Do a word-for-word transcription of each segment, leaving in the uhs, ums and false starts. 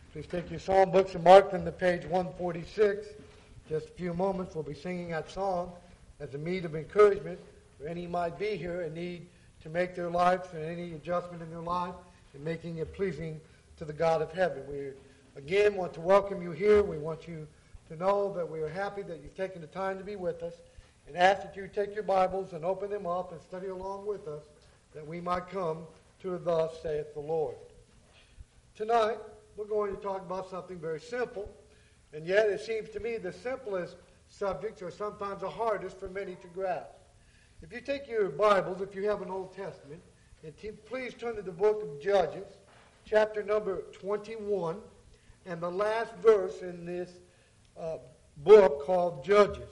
Please take your psalm books and mark them to page one forty-six. Just a few moments, we'll be singing that song as a meed of encouragement for any who might be here and need to make their lives and any adjustment in their life and making it pleasing to the God of heaven. We again want to welcome you here. We want you to know that we are happy that you've taken the time to be with us and ask that you take your Bibles and open them up and study along with us that we might come to thus saith the Lord. Tonight, we're going to talk about something very simple, and yet it seems to me the simplest subjects are sometimes the hardest for many to grasp. If you take your Bibles, if you have an Old Testament, and t- please turn to the book of Judges, chapter number twenty-one, and the last verse in this uh, book called Judges.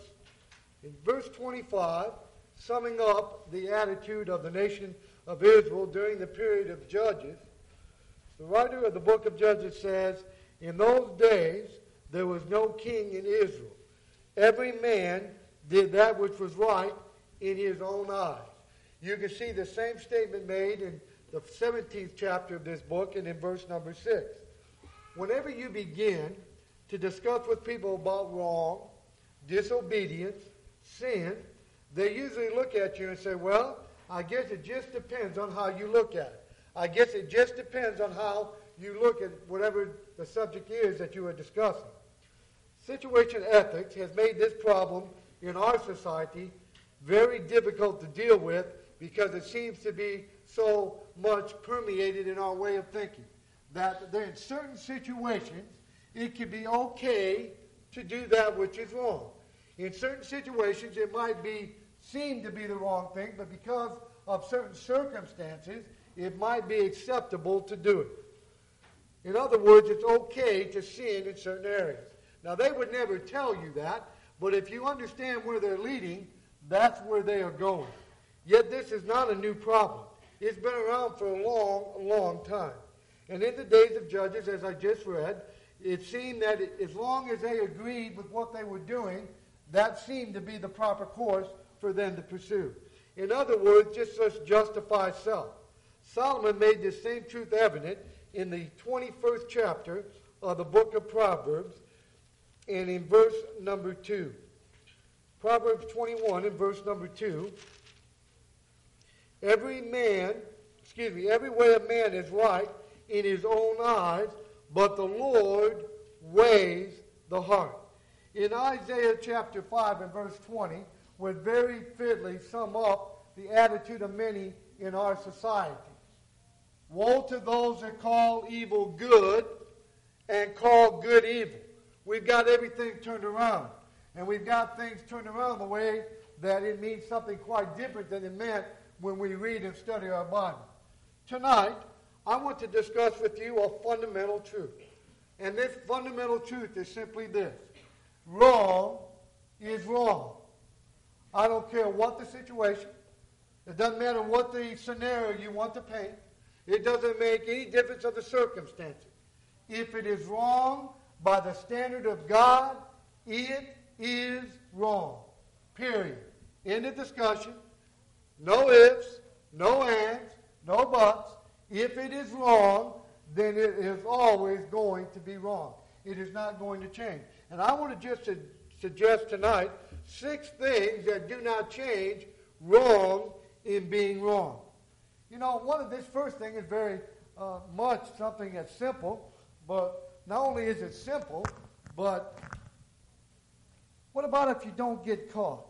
In verse twenty-five, summing up the attitude of the nation of Israel during the period of Judges, the writer of the book of Judges says, "In those days there was no king in Israel. Every man did that which was right in his own eyes." You can see the same statement made in the seventeenth chapter of this book and in verse number six. Whenever you begin to discuss with people about wrong, disobedience, sin, they usually look at you and say, "Well, I guess it just depends on how you look at it. I guess it just depends on how you look at whatever the subject is that you are discussing." Situation ethics has made this problem in our society very difficult to deal with because it seems to be so much permeated in our way of thinking that there in certain situations it can be okay to do that which is wrong. In certain situations it might be seem to be the wrong thing, but because of certain circumstances it might be acceptable to do it. In other words, it's okay to sin in certain areas. Now, they would never tell you that, but if you understand where they're leading, that's where they are going. Yet this is not a new problem. It's been around for a long, long time. And in the days of Judges, as I just read, it seemed that it, as long as they agreed with what they were doing, that seemed to be the proper course for them to pursue. In other words, just let's justify self. Solomon made this same truth evident in the twenty-first chapter of the book of Proverbs, and in verse number two. Proverbs twenty-one and verse number two. Every man, excuse me, every way of man is right in his own eyes, but the Lord weighs the heart. In Isaiah chapter five and verse twenty, would very fitly sum up the attitude of many in our society. Woe to those that call evil good and call good evil. We've got everything turned around. And we've got things turned around the way that it means something quite different than it meant when we read and study our Bible. Tonight, I want to discuss with you a fundamental truth. And this fundamental truth is simply this. Wrong is wrong. I don't care what the situation. It doesn't matter what the scenario you want to paint. It doesn't make any difference of the circumstances. If it is wrong by the standard of God, it is wrong. Period. End of discussion. No ifs, no ands, no buts. If it is wrong, then it is always going to be wrong. It is not going to change. And I want to just su- suggest tonight six things that do not change wrong in being wrong. You know, one of this first thing is very uh, much something that's simple, but not only is it simple, but what about if you don't get caught?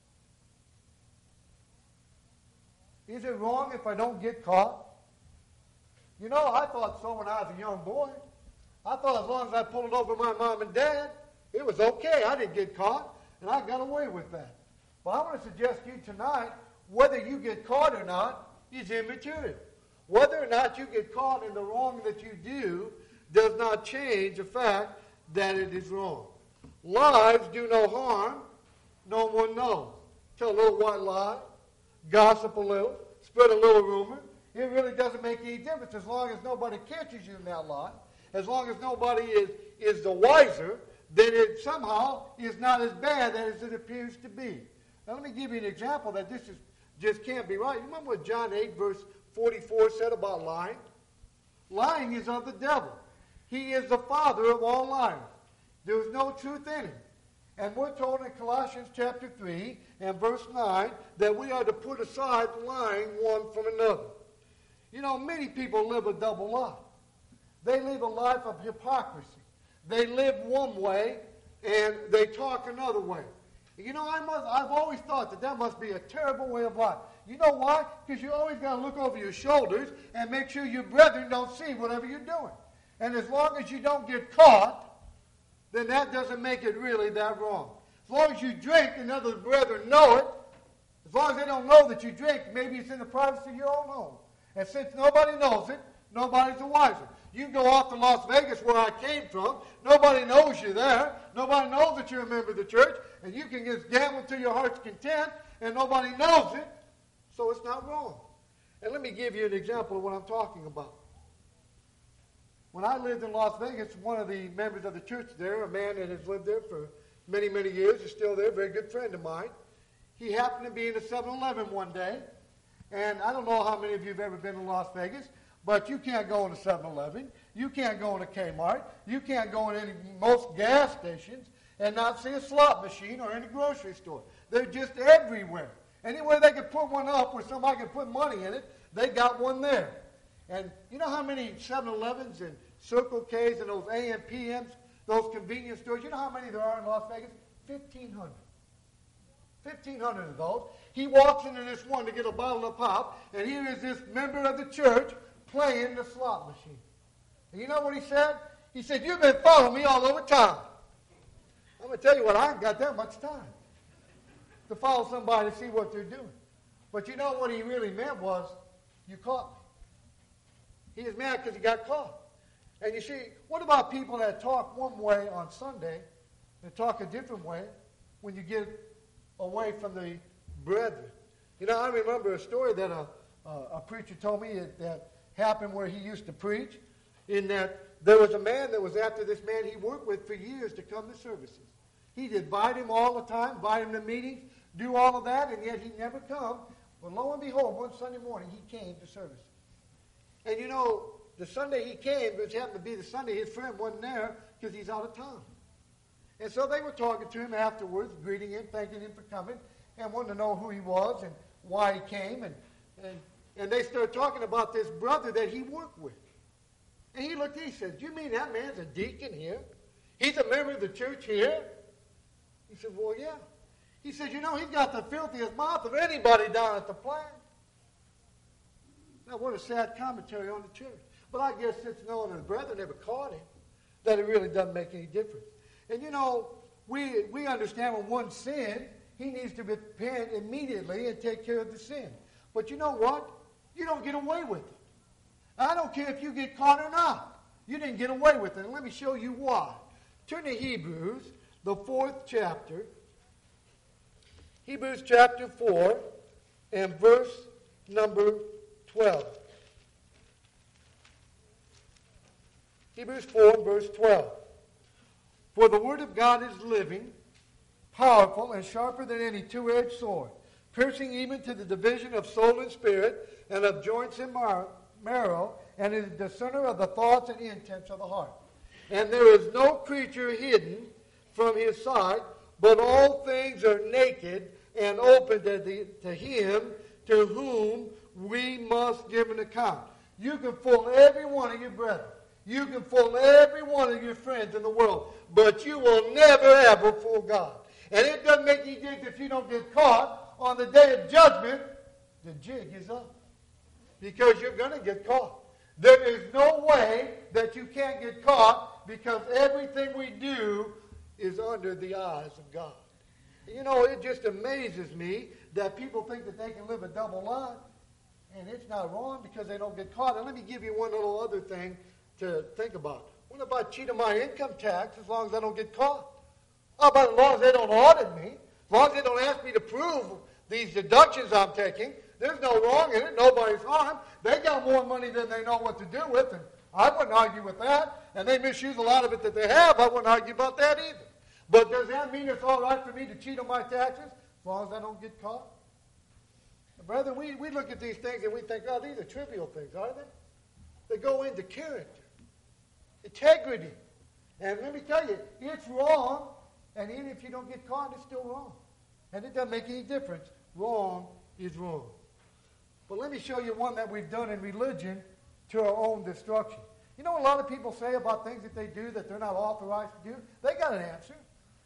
Is it wrong if I don't get caught? You know, I thought so when I was a young boy. I thought as long as I pulled over my mom and dad, it was okay. I didn't get caught, and I got away with that. But I want to suggest to you tonight, whether you get caught or not is immaterial. Whether or not you get caught in the wrong that you do does not change the fact that it is wrong. Lies do no harm. No one knows. Tell a little white lie, gossip a little, spread a little rumor. It really doesn't make any difference as long as nobody catches you in that lie. As long as nobody is, is the wiser, then it somehow is not as bad as it appears to be. Now let me give you an example that this is just can't be right. You remember what John eight verse forty-four said about lying? Lying is of the devil. He is the father of all liars. There is no truth in him. And we're told in Colossians chapter three and verse nine that we are to put aside lying one from another. You know, many people live a double life. They live a life of hypocrisy. They live one way and they talk another way. You know, I must, I've always thought that that must be a terrible way of life. You know why? Because you always got to look over your shoulders and make sure your brethren don't see whatever you're doing. And as long as you don't get caught, then that doesn't make it really that wrong. As long as you drink and other brethren know it, as long as they don't know that you drink, maybe it's in the privacy of your own home. And since nobody knows it, nobody's the wiser. You can go off to Las Vegas, where I came from. Nobody knows you're there. Nobody knows that you're a member of the church. And you can just gamble to your heart's content, and nobody knows it. So it's not wrong. And let me give you an example of what I'm talking about. When I lived in Las Vegas, one of the members of the church there, a man that has lived there for many, many years, is still there, a very good friend of mine. He happened to be in a seven eleven one day. And I don't know how many of you have ever been to Las Vegas, but you can't go in a seven eleven. You can't go in a Kmart. You can't go in any most gas stations and not see a slot machine or any grocery store. They're just everywhere. Anywhere they could put one up where somebody could put money in it, they got one there. And you know how many seven elevens and Circle K's and those A M P M's, those convenience stores, you know how many there are in Las Vegas? fifteen hundred. fifteen hundred of those. He walks into this one to get a bottle of pop, and here is this member of the church playing the slot machine. And you know what he said? He said, "You've been following me all over town." I'm going to tell you what, I haven't got that much time to follow somebody to see what they're doing. But you know what he really meant was, you caught me. He is mad because he got caught. And you see, what about people that talk one way on Sunday and talk a different way when you get away from the brethren? You know, I remember a story that a, a, a preacher told me that, that happened where he used to preach, in that there was a man that was after this man he worked with for years to come to services. He'd invite him all the time, invite him to meetings, do all of that, and yet he'd never come. Well, lo and behold, one Sunday morning he came to services. And you know, the Sunday he came, which happened to be the Sunday his friend wasn't there because he's out of town. And so they were talking to him afterwards, greeting him, thanking him for coming, and wanting to know who he was and why he came. And, and, and they started talking about this brother that he worked with. And he looked at him and said, "Do you mean that man's a deacon here? He's a member of the church here?" He said, "Well, yeah." He said, "You know, he's got the filthiest mouth of anybody down at the plant." Now, what a sad commentary on the church. But I guess since no one of his brethren ever caught him, that it really doesn't make any difference. And you know, we we understand when one sins, he needs to repent immediately and take care of the sin. But you know what? You don't get away with it. I don't care if you get caught or not. You didn't get away with it. And let me show you why. Turn to Hebrews, the fourth chapter. Hebrews chapter four and verse number twelve. Hebrews four and verse twelve. "For the word of God is living, powerful, and sharper than any two-edged sword, piercing even to the division of soul and spirit, and of joints and mar- marrow, and is a discerner of the thoughts and intents of the heart. And there is no creature hidden from his sight, but all things are naked and open to, the, to him to whom we must give an account." You can fool every one of your brethren. You can fool every one of your friends in the world, but you will never, ever fool God. And it doesn't make you think that you don't get caught on the day of judgment. The jig is up, because you're going to get caught. There is no way that you can't get caught, because everything we do is under the eyes of God. You know, it just amazes me that people think that they can live a double life, and it's not wrong because they don't get caught. And let me give you one little other thing to think about. What about cheating my income tax as long as I don't get caught? How about as long as they don't audit me? As long as they don't ask me to prove these deductions I'm taking, there's no wrong in it. Nobody's harmed. They got more money than they know what to do with, and I wouldn't argue with that. And they misuse a lot of it that they have. I wouldn't argue about that either. But does that mean it's all right for me to cheat on my taxes as long as I don't get caught? Brother, we, we look at these things and we think, oh, these are trivial things, are they? They go into character. integrity. And let me tell you, it's wrong, and even if you don't get caught, it's still wrong. And it doesn't make any difference. Wrong is wrong. But let me show you one that we've done in religion to our own destruction. You know what a lot of people say about things that they do that they're not authorized to do? They got an answer.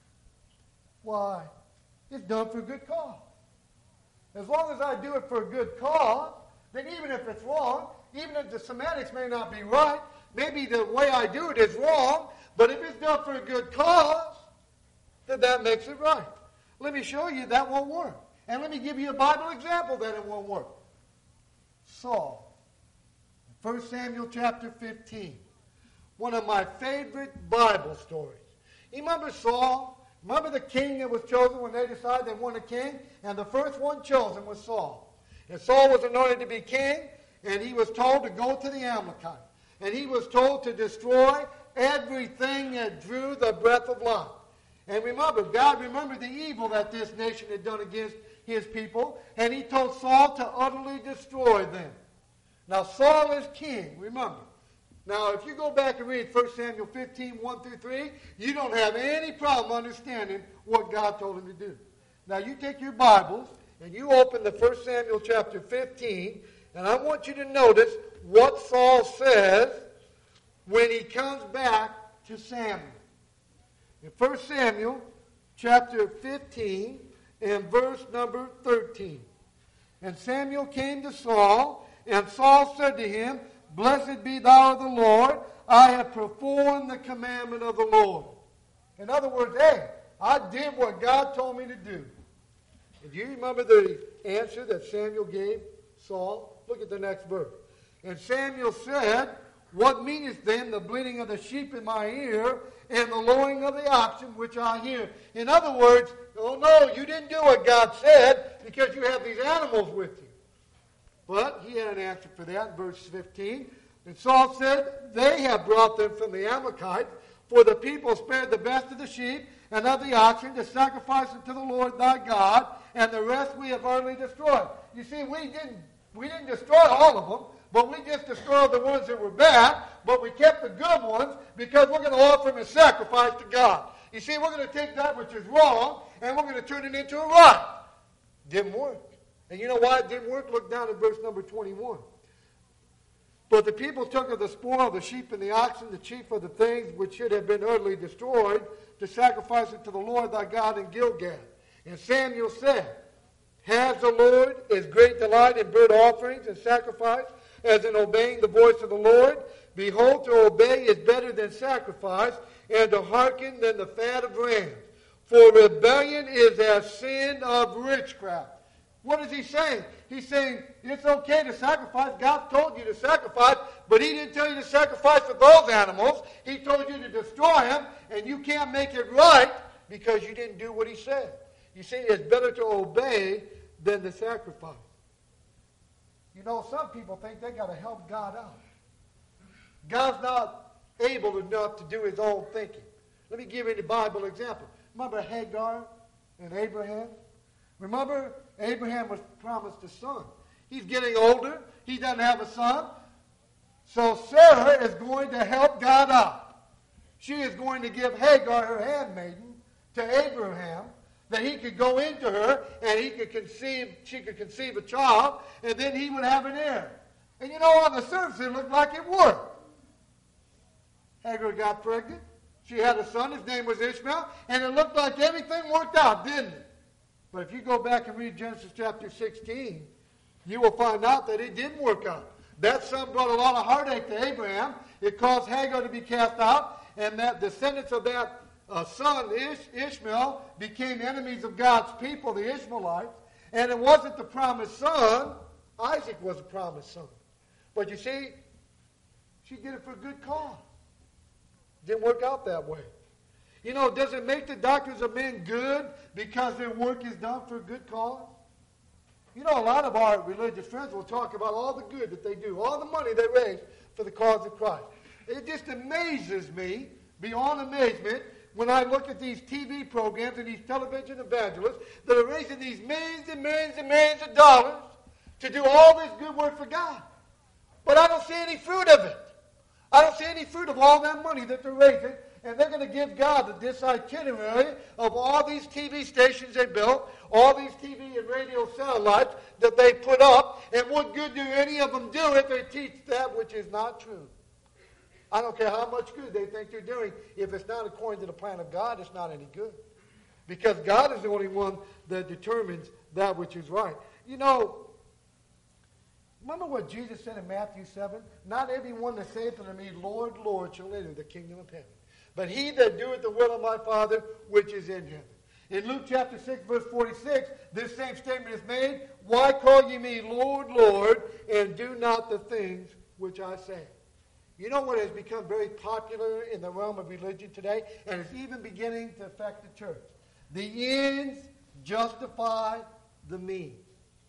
Why? It's done for a good cause. As long as I do it for a good cause, then even if it's wrong, even if the semantics may not be right, maybe the way I do it is wrong, but if it's done for a good cause, then that makes it right. Let me show you that won't work. And let me give you a Bible example that it won't work. Saul. First Samuel chapter fifteen. One of my favorite Bible stories. You remember Saul? Remember the king that was chosen when they decided they wanted a king? And the first one chosen was Saul. And Saul was anointed to be king, and he was told to go to the Amalekites. And he was told to destroy everything that drew the breath of life. And remember, God remembered the evil that this nation had done against his people, and he told Saul to utterly destroy them. Now, Saul is king, remember. Now, if you go back and read First Samuel fifteen, one through three, you don't have any problem understanding what God told him to do. Now, you take your Bibles, and you open the First Samuel chapter fifteen, and I want you to notice what Saul says when he comes back to Samuel. In First Samuel chapter fifteen and verse number thirteen. And Samuel came to Saul, and Saul said to him, Blessed be thou of the Lord, I have performed the commandment of the Lord. In other words, hey, I did what God told me to do. And do you remember the answer that Samuel gave Saul? Look at the next verse. And Samuel said, What meaneth then the bleating of the sheep in my ear, and the lowing of the oxen which I hear? In other words, oh no, you didn't do what God said because you have these animals with you. But he had an answer for that in verse fifteen. And Saul said, They have brought them from the Amalekites, for the people spared the best of the sheep and of the oxen to sacrifice unto the Lord thy God, and the rest we have utterly destroyed. You see, we didn't, we didn't destroy all of them, but we just destroyed the ones that were bad, but we kept the good ones because we're going to offer them as sacrifice to God. You see, we're going to take that which is wrong, and we're going to turn it into a right. Didn't work. And you know why it didn't work? Look down at verse number twenty-one. But the people took of the spoil, the sheep and the oxen, the chief of the things which should have been utterly destroyed, to sacrifice it to the Lord thy God in Gilgal. And Samuel said, Has the Lord as great delight in burnt offerings and sacrifice as in obeying the voice of the Lord? Behold, to obey is better than sacrifice, and to hearken than the fat of rams. For rebellion is as sin of witchcraft. What is he saying? He's saying it's okay to sacrifice. God told you to sacrifice, but he didn't tell you to sacrifice for those animals. He told you to destroy them, and you can't make it right because you didn't do what he said. You see, it's better to obey than to sacrifice. You know, some people think they got to help God out. God's not able enough to do his own thinking. Let me give you a Bible example. Remember Hagar and Abraham? Remember, Abraham was promised a son. He's getting older. He doesn't have a son. So Sarah is going to help God out. She is going to give Hagar, her handmaiden, to Abraham, that he could go into her and he could conceive, she could conceive a child, and then he would have an heir. And you know, on the surface, it looked like it worked. Hagar got pregnant. She had a son. His name was Ishmael. And it looked like everything worked out, didn't it? But if you go back and read Genesis chapter sixteen, you will find out that it didn't work out. That son brought a lot of heartache to Abraham. It caused Hagar to be cast out, and that descendants of that uh, son, Ish, Ishmael, became enemies of God's people, the Ishmaelites. And it wasn't the promised son. Isaac was the promised son. But you see, she did it for a good cause. Didn't work out that way. You know, does it make the doctors of men good because their work is done for a good cause? You know, a lot of our religious friends will talk about all the good that they do, all the money they raise for the cause of Christ. It just amazes me, beyond amazement, when I look at these T V programs and these television evangelists that are raising these millions and millions and millions of dollars to do all this good work for God. But I don't see any fruit of it. I don't see any fruit of all that money that they're raising, and they're going to give God this itinerary of all these T V stations they built, all these T V and radio satellites that they put up, and what good do any of them do if they teach that which is not true? I don't care how much good they think they're doing. If it's not according to the plan of God, it's not any good. Because God is the only one that determines that which is right. You know, remember what Jesus said in Matthew seven? Not everyone that saith unto me, Lord, Lord, shall enter the kingdom of heaven, but he that doeth the will of my Father which is in heaven. In Luke chapter six, verse forty-six, this same statement is made, why call ye me Lord, Lord, and do not the things which I say? You know what has become very popular in the realm of religion today, and it's even beginning to affect the church? The ends justify the means.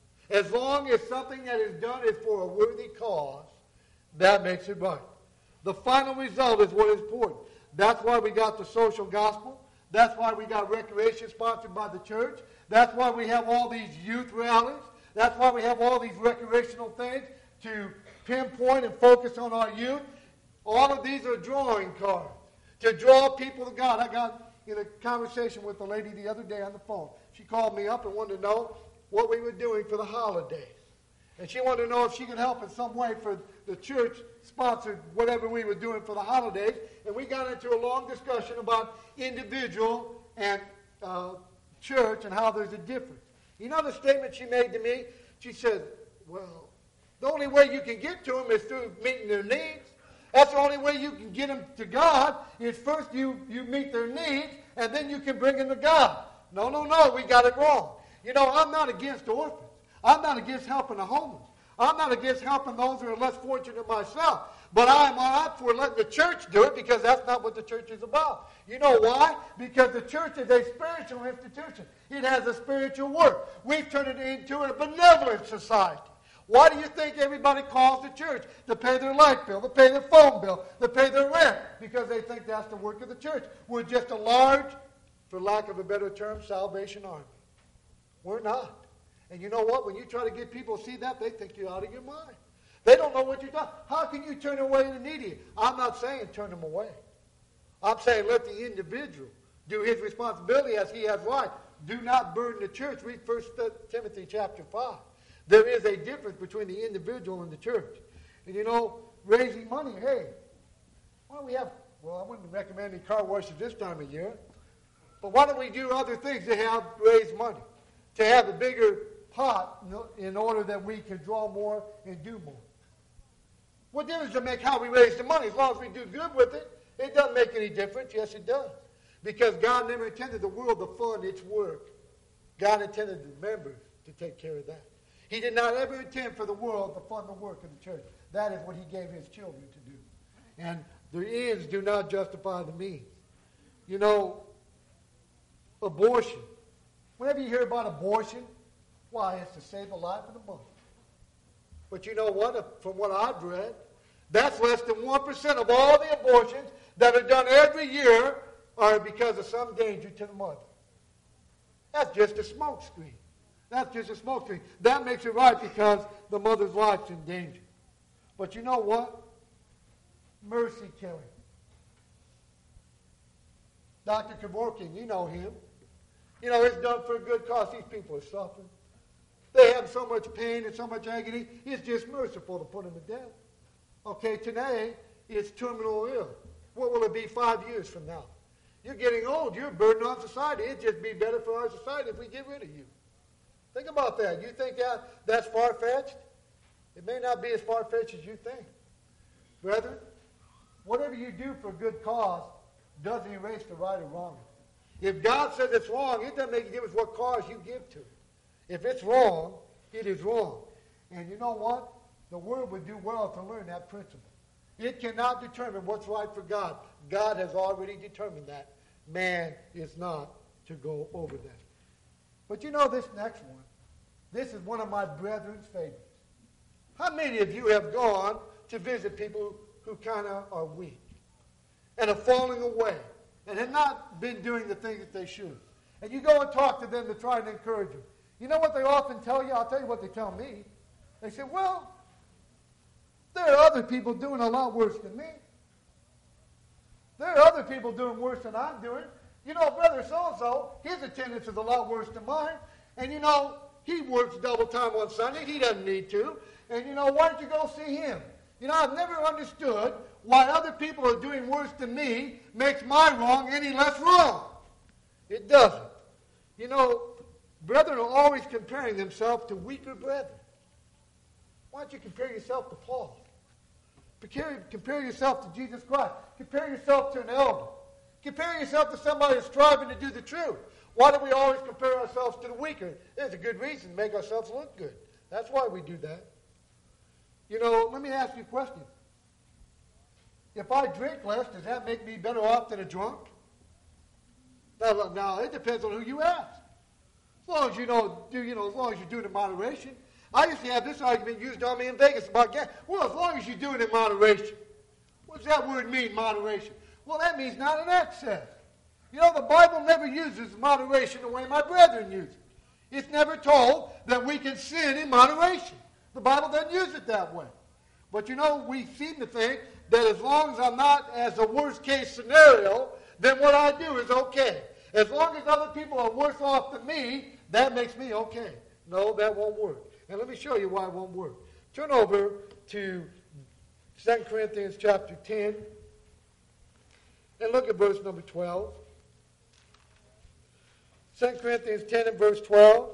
As long as something that is done is for a worthy cause, that makes it right. The final result is what is important. That's why we got the social gospel. That's why we got recreation sponsored by the church. That's why we have all these youth rallies. That's why we have all these recreational things to pinpoint and focus on our youth. All of these are drawing cards to draw people to God. I got in a conversation with a lady the other day on the phone. She called me up and wanted to know what we were doing for the holidays. And she wanted to know if she could help in some way for the church sponsored whatever we were doing for the holidays. And we got into a long discussion about individual and uh, church and how there's a difference. You know the statement she made to me? She said, well, the only way you can get to them is through meeting their needs. That's the only way you can get them to God is first you, you meet their needs, and then you can bring them to God. No, no, no, we got it wrong. You know, I'm not against orphans. I'm not against helping the homeless. I'm not against helping those who are less fortunate than myself. But I'm not for letting the church do it because that's not what the church is about. You know why? Because the church is a spiritual institution. It has a spiritual work. We've turned it into a benevolent society. Why do you think everybody calls the church? To pay their light bill, to pay their phone bill, to pay their rent, because they think that's the work of the church. We're just a large, for lack of a better term, Salvation Army. We're not. And you know what? When you try to get people to see that, they think you're out of your mind. They don't know what you're doing. How can you turn away the needy? I'm not saying turn them away. I'm saying let the individual do his responsibility as he has right. Do not burden the church. Read First Timothy chapter five. There is a difference between the individual and the church. And you know, raising money, hey, why don't we have, well, I wouldn't recommend any car washes this time of year, but why don't we do other things to have raise money? To have a bigger pot in order that we can draw more and do more. What difference does it make how we raise the money? As long as we do good with it, it doesn't make any difference. Yes, it does. Because God never intended the world to fund its work. God intended the members to take care of that. He did not ever intend for the world to fund the work of the church. That is what he gave his children to do. And the ends do not justify the means. You know, abortion. Whenever you hear about abortion, why, it's to save the life of the mother. But you know what? From what I've read, that's less than one percent of all the abortions that are done every year are because of some danger to the mother. That's just a smoke screen. That's just a smoke screen. That makes it right because the mother's life's in danger. But you know what? Mercy killing. Doctor Kevorkian, you know him. You know, it's done for a good cause. These people are suffering. They have so much pain and so much agony. It's just merciful to put them to death. Okay, today it's terminal ill. What will it be five years from now? You're getting old. You're a burden on society. It'd just be better for our society if we get rid of you. Think about that. You think that that's far-fetched? It may not be as far-fetched as you think. Brethren, whatever you do for a good cause doesn't erase the right or wrong. If God says it's wrong, it doesn't make a difference what cause you give to it. If it's wrong, it is wrong. And you know what? The world would do well to learn that principle. It cannot determine what's right for God. God has already determined that. Man is not to go over that. But you know this next one. This is one of my brethren's favorites. How many of you have gone to visit people who kind of are weak and are falling away and have not been doing the things that they should? And you go and talk to them to try and encourage them. You know what they often tell you? I'll tell you what they tell me. They say, well, there are other people doing a lot worse than me. There are other people doing worse than I'm doing. You know, brother so-and-so, his attendance is a lot worse than mine. And you know, he works double time on Sunday. He doesn't need to. And you know, why don't you go see him? You know, I've never understood why other people are doing worse than me makes my wrong any less wrong. It doesn't. You know, brethren are always comparing themselves to weaker brethren. Why don't you compare yourself to Paul? Compare, compare yourself to Jesus Christ. Compare yourself to an elder. Compare yourself to somebody who's striving to do the truth. Why do we always compare ourselves to the weaker? There's a good reason to make ourselves look good. That's why we do that. You know, let me ask you a question. If I drink less, does that make me better off than a drunk? Now, now it depends on who you ask. As long as you know, do you know, as long as you do it in moderation. I used to have this argument used on me in Vegas about gas. Well, as long as you do it in moderation. What does that word mean, moderation? Well, that means not in excess. You know, the Bible never uses moderation the way my brethren use it. It's never told that we can sin in moderation. The Bible doesn't use it that way. But you know, we seem to think that as long as I'm not as a worst case scenario, then what I do is okay. As long as other people are worse off than me, that makes me okay. No, that won't work. And let me show you why it won't work. Turn over to Second Corinthians chapter ten and look at verse number twelve. Second Corinthians ten and verse twelve.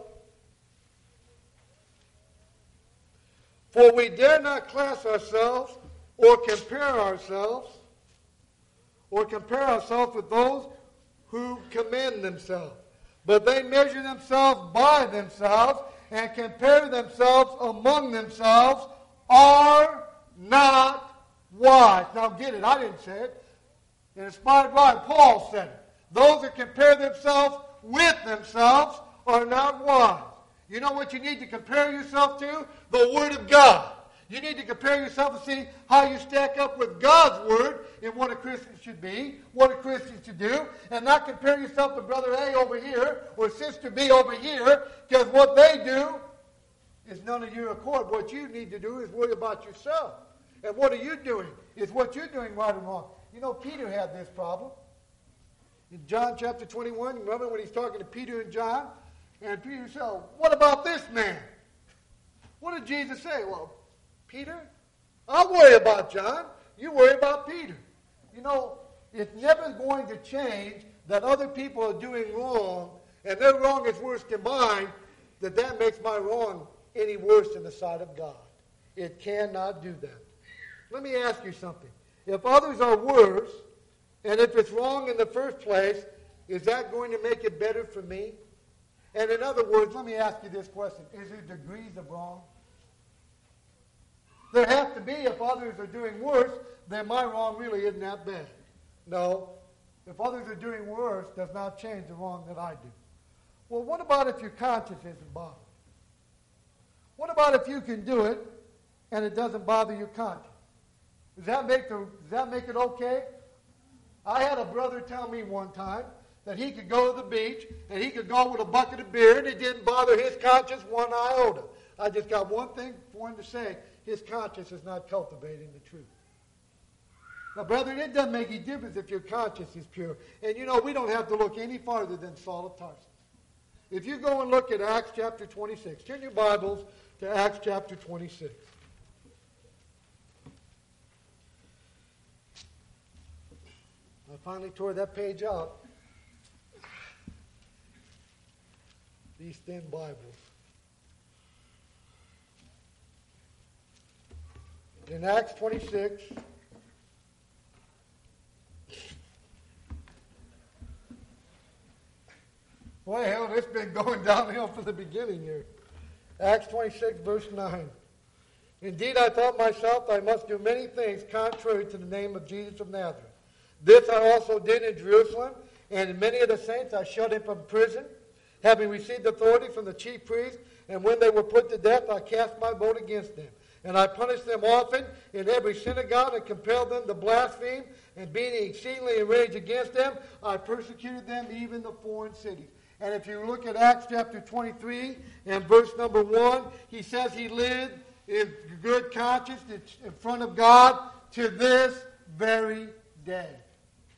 For we dare not class ourselves or compare ourselves or compare ourselves with those who commend themselves. But they measure themselves by themselves and compare themselves among themselves, are not wise. Now get it, I didn't say it. In inspired writing, Paul said it. Those that compare themselves with themselves are not wise. You know what you need to compare yourself to? The Word of God. You need to compare yourself and see how you stack up with God's Word in what a Christian should be, what a Christian should do, and not compare yourself to Brother A over here or Sister B over here, because what they do is none of your accord. What you need to do is worry about yourself. And what are you doing? Is what you're doing right or wrong? You know, Peter had this problem. In John chapter twenty-one, remember when he's talking to Peter and John? And Peter said, what about this man? What did Jesus say? Well, Peter, I'll worry about John. You worry about Peter. You know, it's never going to change that other people are doing wrong, and their wrong is worse than mine, that that makes my wrong any worse in the sight of God. It cannot do that. Let me ask you something. If others are worse, and if it's wrong in the first place, is that going to make it better for me? And in other words, let me ask you this question. Is there degrees of wrong? There have to be. If others are doing worse, then my wrong really isn't that bad. No. If others are doing worse, does not change the wrong that I do. Well, what about if your conscience isn't bothered? What about if you can do it and it doesn't bother your conscience? Does that make the, does that make it okay? I had a brother tell me one time that he could go to the beach and he could go with a bucket of beer and it didn't bother his conscience one iota. I just got one thing for him to say. His conscience is not cultivating the truth. Now, brethren, it doesn't make any difference if your conscience is pure. And you know, we don't have to look any farther than Saul of Tarsus. If you go and look at Acts chapter twenty-six, turn your Bibles to Acts chapter twenty-six. I finally tore that page out. These thin Bibles. In Acts twenty-six, boy, hell, it's been going downhill from the beginning here. Acts twenty-six, verse nine. Indeed, I thought myself I must do many things contrary to the name of Jesus of Nazareth. This I also did in Jerusalem, and in many of the saints I shut up in prison, having received authority from the chief priests, and when they were put to death, I cast my vote against them. And I punished them often in every synagogue and compelled them to blaspheme, and being exceedingly enraged against them, I persecuted them even the foreign cities. And if you look at Acts chapter twenty-three and verse number one, he says he lived in good conscience in front of God to this very day.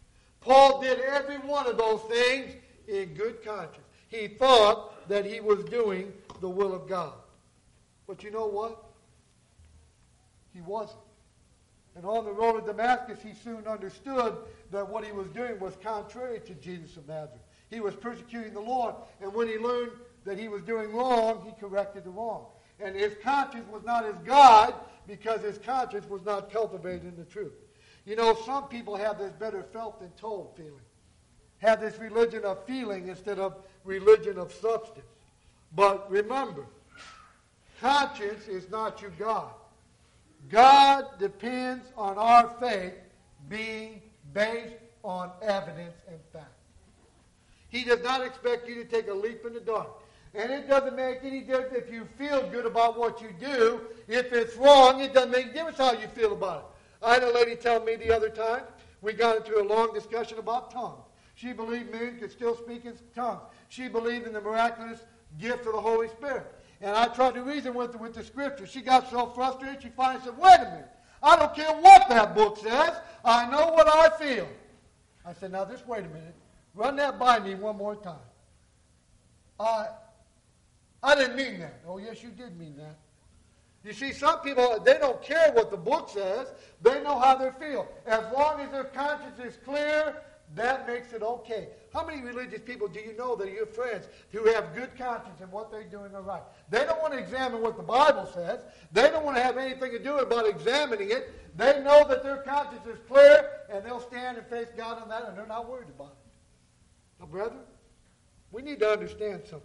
Paul did every one of those things in good conscience. He thought that he was doing the will of God. But you know what? He wasn't. And on the road to Damascus, he soon understood that what he was doing was contrary to Jesus of Nazareth. He was persecuting the Lord. And when he learned that he was doing wrong, he corrected the wrong. And his conscience was not his guide because his conscience was not cultivated in the truth. You know, some people have this better felt than told feeling. Have this religion of feeling instead of religion of substance. But remember, conscience is not your God. God depends on our faith being based on evidence and fact. He does not expect you to take a leap in the dark. And it doesn't make any difference if you feel good about what you do. If it's wrong, it doesn't make any difference how you feel about it. I had a lady tell me the other time, we got into a long discussion about tongues. She believed men could still speak in tongues. She believed in the miraculous gift of the Holy Spirit. And I tried to reason with her with the Scripture. She got so frustrated, she finally said, wait a minute. I don't care what that book says. I know what I feel. I said, now just wait a minute. Run that by me one more time. I, I didn't mean that. Oh, yes, you did mean that. You see, some people, they don't care what the book says. They know how they feel. As long as their conscience is clear, that makes it okay. How many religious people do you know that are your friends who have good conscience in what they're doing are right? They don't want to examine what the Bible says. They don't want to have anything to do about examining it. They know that their conscience is clear, and they'll stand and face God on that, and they're not worried about it. Now, brethren, we need to understand something.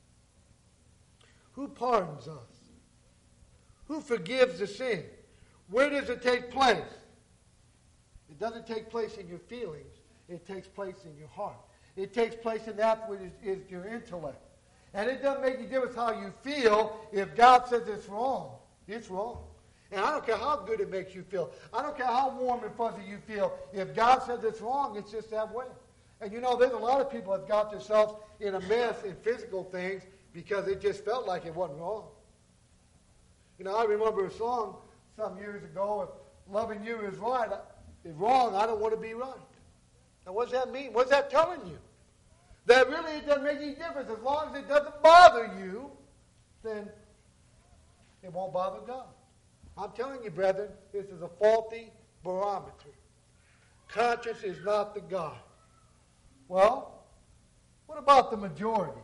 Who pardons us? Who forgives the sin? Where does it take place? It doesn't take place in your feelings. It takes place in your heart. It takes place in that which is, is your intellect. And it doesn't make any difference how you feel. If God says it's wrong, it's wrong. And I don't care how good it makes you feel. I don't care how warm and fuzzy you feel. If God says it's wrong, it's just that way. And you know, there's a lot of people that got themselves in a mess in physical things because it just felt like it wasn't wrong. You know, I remember a song some years ago, if loving you is right, is wrong, I don't want to be right. Now, what does that mean? What's that telling you? That really it doesn't make any difference. As long as it doesn't bother you, then it won't bother God. I'm telling you, brethren, this is a faulty barometer. Conscience is not the God. Well, what about the majority?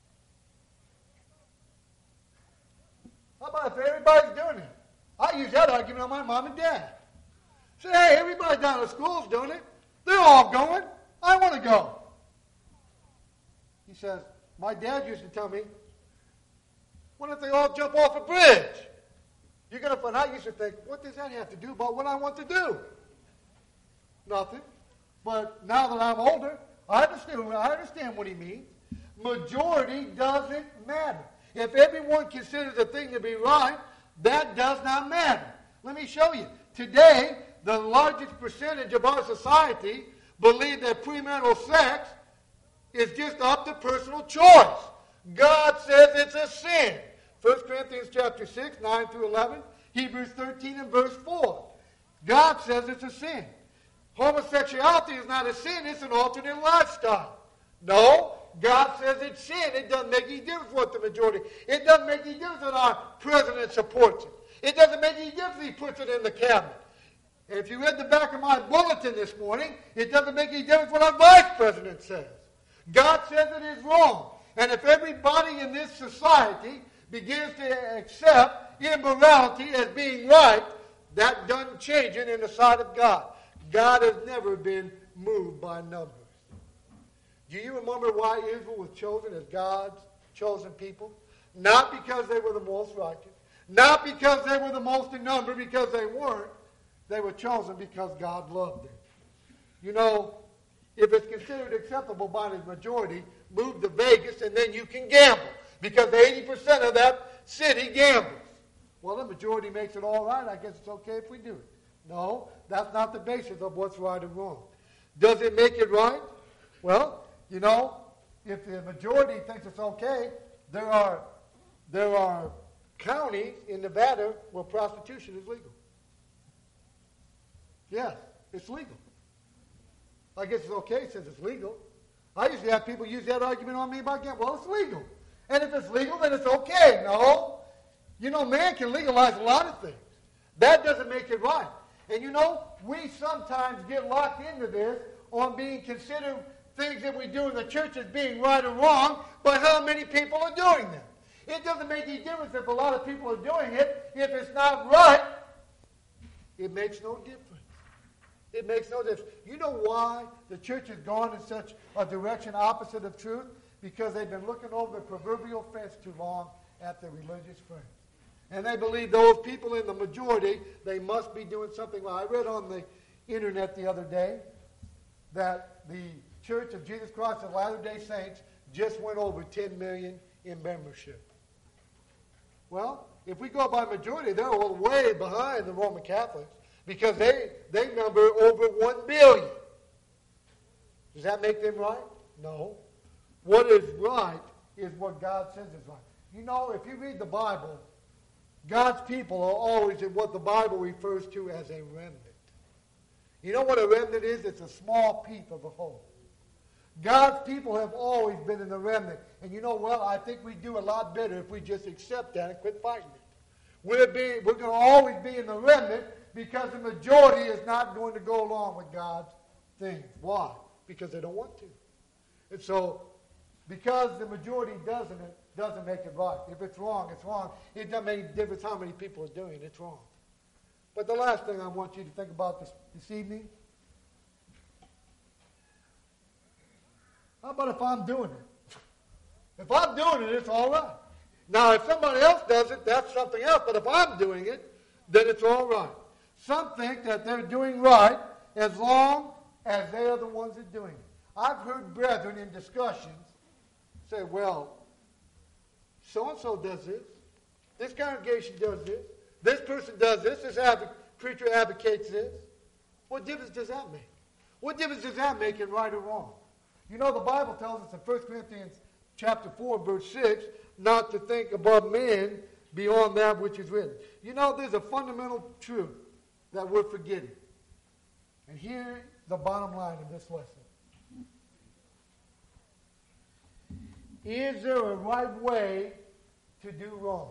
How about if everybody's doing it? I use that argument on my mom and dad. Say, hey, everybody down at school's doing it. They're all going. I want to go. He says, my dad used to tell me, what if they all jump off a bridge? You're going to find, I used to think, what does that have to do about what I want to do? Nothing. But now that I'm older, I understand, I understand what he means. Majority doesn't matter. If everyone considers a thing to be right, that does not matter. Let me show you. Today, the largest percentage of our society believe that premarital sex is just up to personal choice. God says it's a sin. First Corinthians chapter six, nine through eleven, Hebrews thirteen and verse four. God says it's a sin. Homosexuality is not a sin, it's an alternate lifestyle. No, God says it's sin. It doesn't make any difference what the majority. It doesn't make any difference that our president supports it. It doesn't make any difference he puts it in the cabinet. And if you read the back of my bulletin this morning, it doesn't make any difference what our vice president says. God says it is wrong. And if everybody in this society begins to accept immorality as being right, that doesn't change it in the sight of God. God has never been moved by numbers. Do you remember why Israel was chosen as God's chosen people? Not because they were the most righteous. Not because they were the most in number, because they weren't. They were chosen because God loved them. You know, if it's considered acceptable by the majority, move to Vegas and then you can gamble. Because eighty percent of that city gambles. Well, the majority makes it all right. I guess it's okay if we do it. No, that's not the basis of what's right and wrong. Does it make it right? Well, you know, if the majority thinks it's okay, there are there are counties in Nevada where prostitution is legal. Yes, it's legal. I guess it's okay since it's legal. I usually have people use that argument on me about gambling. Well, it's legal. And if it's legal, then it's okay. No. You know, man can legalize a lot of things. That doesn't make it right. And you know, we sometimes get locked into this on being considered things that we do in the church as being right or wrong, but how many people are doing them? It doesn't make any difference if a lot of people are doing it. If it's not right, it makes no difference. It makes no difference. You know why the church has gone in such a direction opposite of truth? Because they've been looking over the proverbial fence too long at their religious friends. And they believe those people in the majority, they must be doing something well. I read on the internet the other day that the Church of Jesus Christ of Latter-day Saints just went over ten million in membership. Well, if we go by majority, they're all way behind the Roman Catholics because they, they number over one billion. Does that make them right? No. What is right is what God says is right. You know, if you read the Bible, God's people are always in what the Bible refers to as a remnant. You know what a remnant is? It's a small piece of the whole. God's people have always been in the remnant. And you know, well, I think we do a lot better if we just accept that and quit fighting it. We're, being, we're going to always be in the remnant because the majority is not going to go along with God's things. Why? Because they don't want to. And so, because the majority doesn't, it doesn't make it right. If it's wrong, it's wrong. It doesn't make any difference how many people are doing it. It's wrong. But the last thing I want you to think about this, this evening, how about if I'm doing it? If I'm doing it, it's all right. Now, if somebody else does it, that's something else. But if I'm doing it, then it's all right. Some think that they're doing right as long as they are the ones that are doing it. I've heard brethren in discussions say, well, so-and-so does this. This congregation does this. This person does this. This adv- preacher advocates this. What difference does that make? What difference does that make in right or wrong? You know, the Bible tells us in First Corinthians chapter four, verse six, not to think above men beyond that which is written. You know, there's a fundamental truth that we're forgetting. And here's the bottom line of this lesson. Is there a right way to do wrong?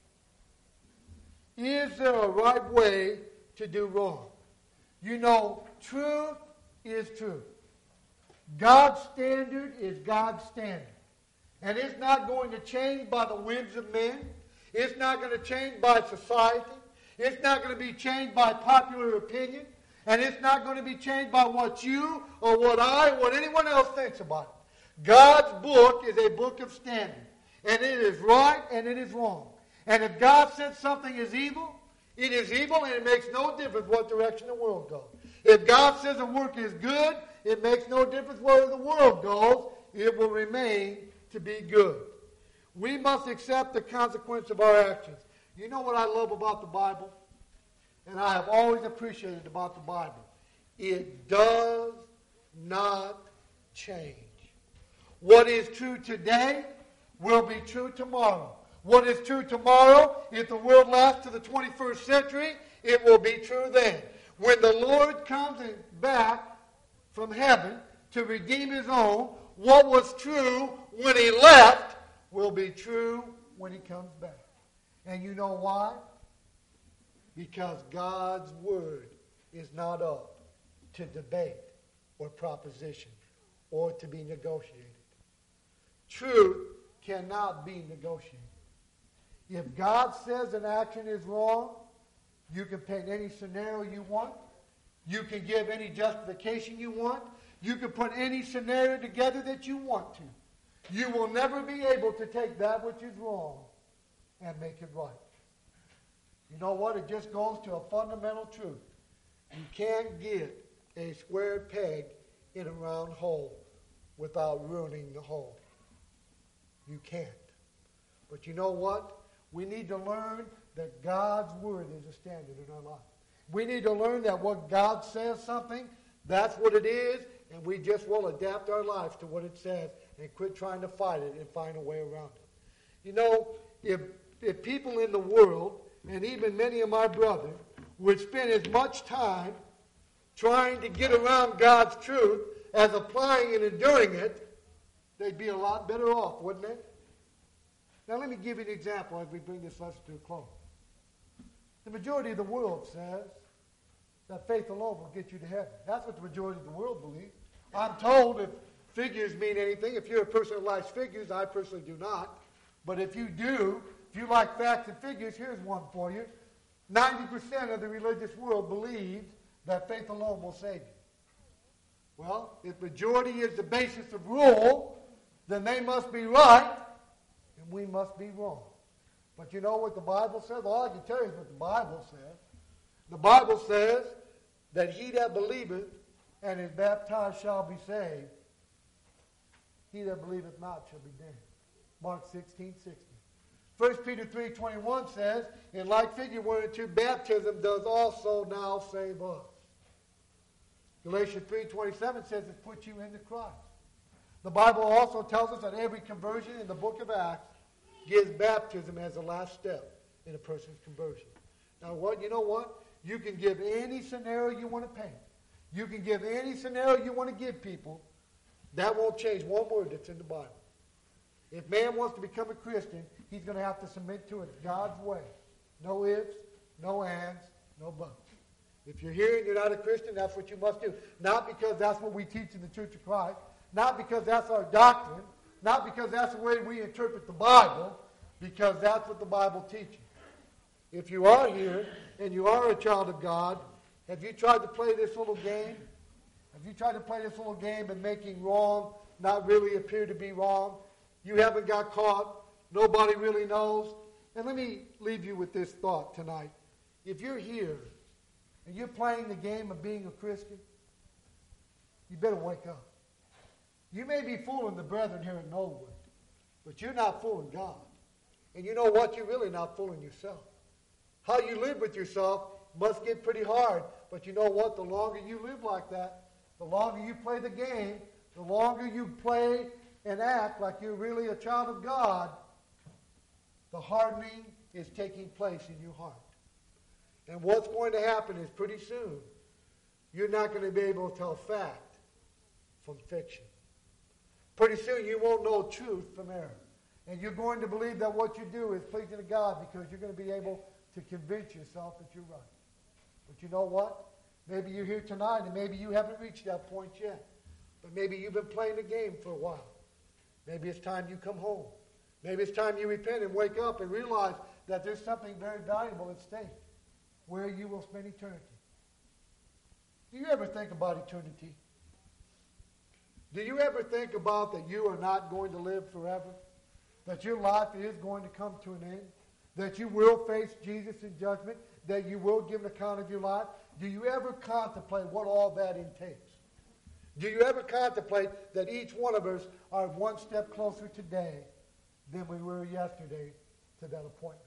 Is there a right way to do wrong? You know, truth is truth. God's standard is God's standard. And it's not going to change by the whims of men. It's not going to change by society. It's not going to be changed by popular opinion. And it's not going to be changed by what you or what I or what anyone else thinks about it. God's book is a book of standard. And it is right and it is wrong. And if God says something is evil, it is evil and it makes no difference what direction the world goes. If God says a work is good, it makes no difference where the world goes. It will remain to be good. We must accept the consequence of our actions. You know what I love about the Bible? And I have always appreciated about the Bible. It does not change. What is true today will be true tomorrow. What is true tomorrow, if the world lasts to the twenty-first century, it will be true then. When the Lord comes back from heaven to redeem his own, what was true when he left will be true when he comes back. And you know why? Because God's word is not up to debate or proposition or to be negotiated. Truth cannot be negotiated. If God says an action is wrong, you can paint any scenario you want. You can give any justification you want. You can put any scenario together that you want to. You will never be able to take that which is wrong and make it right. You know what? It just goes to a fundamental truth. You can't get a square peg in a round hole without ruining the hole. You can't. But you know what? We need to learn that God's word is a standard in our life. We need to learn that what God says something, that's what it is, and we just will adapt our lives to what it says and quit trying to fight it and find a way around it. You know, if, if people in the world, and even many of my brothers, would spend as much time trying to get around God's truth as applying and enduring it, they'd be a lot better off, wouldn't they? Now let me give you an example as we bring this lesson to a close. The majority of the world says that faith alone will get you to heaven. That's what the majority of the world believes. I'm told if figures mean anything, if you're a person who likes figures, I personally do not. But if you do, if you like facts and figures, here's one for you. ninety percent of the religious world believes that faith alone will save you. Well, if majority is the basis of rule, then they must be right, and we must be wrong. But you know what the Bible says? All I can tell you is what the Bible says. The Bible says that he that believeth and is baptized shall be saved. He that believeth not shall be damned. Mark sixteen sixty. First Peter three twenty-one says, in like figure one and two, baptism does also now save us. Galatians three twenty-seven says it puts you into Christ. The Bible also tells us that every conversion in the book of Acts gives baptism as the last step in a person's conversion. Now, what you know what? You can give any scenario you want to paint. You can give any scenario you want to give people. That won't change one word that's in the Bible. If man wants to become a Christian, he's going to have to submit to it God's way. No ifs, no ands, no buts. If you're here and you're not a Christian, that's what you must do. Not because that's what we teach in the Church of Christ. Not because that's our doctrine. Not because that's the way we interpret the Bible. Because that's what the Bible teaches. If you are here and you are a child of God, have you tried to play this little game? Have you tried to play this little game and making wrong not really appear to be wrong? You haven't got caught. Nobody really knows. And let me leave you with this thought tonight. If you're here and you're playing the game of being a Christian, you better wake up. You may be fooling the brethren here in Knollwood, but you're not fooling God. And you know what? You're really not fooling yourself. How you live with yourself must get pretty hard. But you know what? The longer you live like that, the longer you play the game, the longer you play and act like you're really a child of God, the hardening is taking place in your heart. And what's going to happen is pretty soon, you're not going to be able to tell fact from fiction. Pretty soon you won't know truth from error. And you're going to believe that what you do is pleasing to God because you're going to be able to convince yourself that you're right. But you know what? Maybe you're here tonight and maybe you haven't reached that point yet. But maybe you've been playing the game for a while. Maybe it's time you come home. Maybe it's time you repent and wake up and realize that there's something very valuable at stake, where you will spend eternity. Do you ever think about eternity? Do you ever think about that you are not going to live forever? That your life is going to come to an end? That you will face Jesus in judgment? That you will give an account of your life? Do you ever contemplate what all that entails? Do you ever contemplate that each one of us are one step closer today than we were yesterday to that appointment?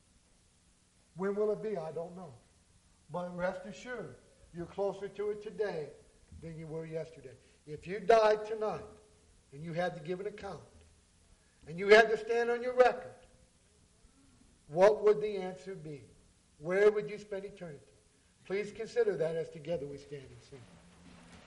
When will it be? I don't know. But rest assured, you're closer to it today than you were yesterday. If you died tonight and you had to give an account and you had to stand on your record, what would the answer be? Where would you spend eternity? Please consider that as together we stand and sing.